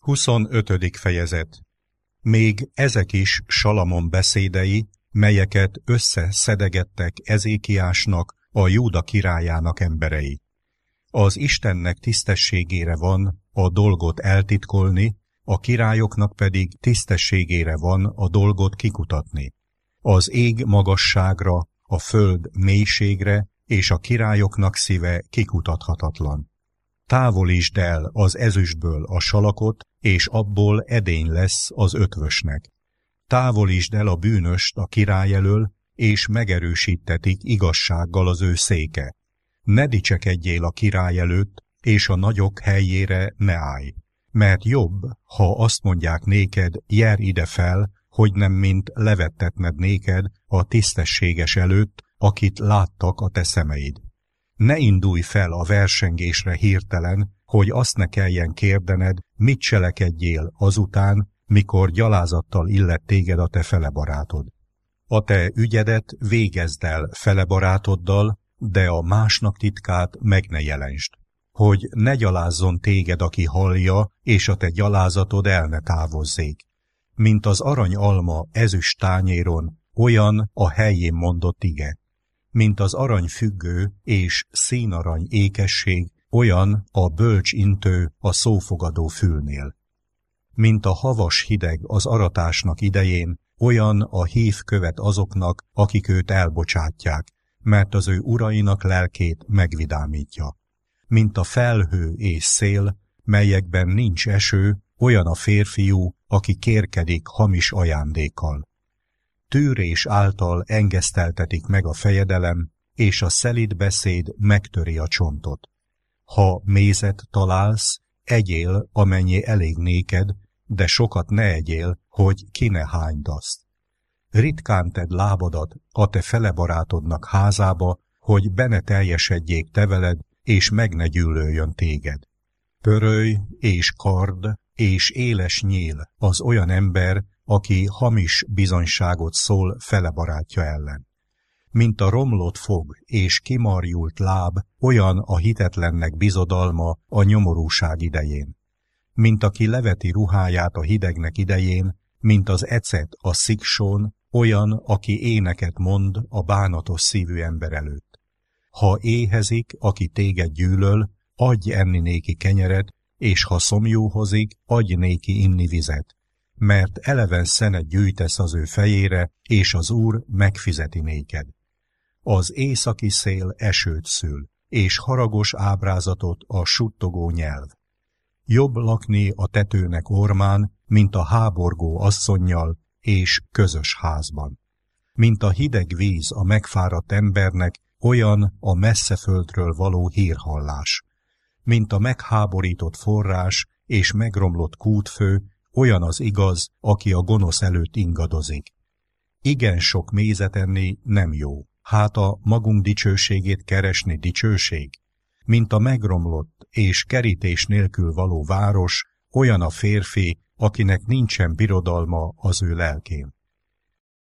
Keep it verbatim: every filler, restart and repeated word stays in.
huszonötödik fejezet. Még ezek is Salamon beszédei, melyeket összeszedegettek Ezékiásnak, a Júda királyának emberei. Az Istennek tisztességére van a dolgot eltitkolni, a királyoknak pedig tisztességére van a dolgot kikutatni. Az ég magasságra, a föld mélységre, és a királyoknak szíve kikutathatatlan. Távolítsd el az ezüstből a salakot, és abból edény lesz az ötvösnek. Távolítsd el a bűnöst a király elől, és megerősítetik igazsággal az ő széke. Ne dicsekedjél a király előtt, és a nagyok helyére ne állj. Mert jobb, ha azt mondják néked, jár ide fel, hogy nem mint levettetned néked a tisztességes előtt, akit láttak a te szemeid. Ne indulj fel a versengésre hirtelen, hogy azt ne kelljen kérdened, mit cselekedjél azután, mikor gyalázattal illet téged a te felebarátod. A te ügyedet végezd el felebarátoddal, de a másnak titkát meg ne jelentsd, hogy ne gyalázzon téged, aki hallja, és a te gyalázatod el ne távozzék. Mint az aranyalma ezüst tányéron, olyan a helyén mondott ige. Mint az arany függő és színarany ékesség, olyan a bölcs intő a szófogadó fülnél. Mint a havas hideg az aratásnak idején, olyan a hív követ azoknak, akik őt elbocsátják, mert az ő urainak lelkét megvidámítja. Mint a felhő és szél, melyekben nincs eső, olyan a férfiú, aki kérkedik hamis ajándékkal. Tűrés által engeszteltetik meg a fejedelem, és a szelíd beszéd megtöri a csontot. Ha mézet találsz, egyél, amennyi elég néked, de sokat ne egyél, hogy ki ne hányd azt. Ritkán tedd lábadat a te felebarátodnak házába, hogy be ne teljesedjék te veled, és meg ne gyűlöljön téged. Pörölj és kard és éles nyíl az olyan ember, aki hamis bizonyságot szól felebarátja ellen. Mint a romlott fog és kimarjult láb, olyan a hitetlennek bizodalma a nyomorúság idején. Mint aki leveti ruháját a hidegnek idején, mint az ecet a sziksón, olyan, aki éneket mond a bánatos szívű ember előtt. Ha éhezik, aki téged gyűlöl, adj enni néki kenyeret, és ha szomjúhozik, adj néki inni vizet, mert eleven szenet gyűjtesz az ő fejére, és az Úr megfizeti néked. Az északi szél esőt szül, és haragos ábrázatot a suttogó nyelv. Jobb lakni a tetőnek ormán, mint a háborgó asszonnyal és közös házban. Mint a hideg víz a megfáradt embernek, olyan a messze földről való hírhallás. Mint a megháborított forrás és megromlott kútfő, olyan az igaz, aki a gonosz előtt ingadozik. Igen sok mézet enni nem jó, hát a magunk dicsőségét keresni dicsőség. Mint a megromlott és kerítés nélkül való város, olyan a férfi, akinek nincsen birodalma az ő lelkén.